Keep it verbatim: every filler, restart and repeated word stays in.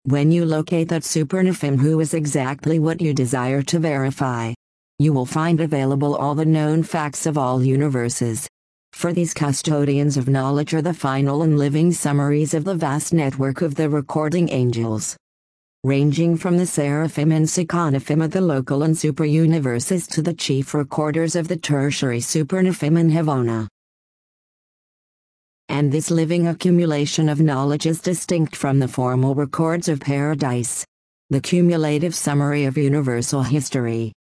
When you locate that supernefim who is exactly what you desire to verify, you will find available all the known facts of all universes. For these custodians of knowledge are the final and living summaries of the vast network of the recording angels. Ranging from the seraphim and seconefim of the local and super-universes to the chief recorders of the tertiary supernefim and Havona. And this living accumulation of knowledge is distinct from the formal records of paradise, the cumulative summary of universal history.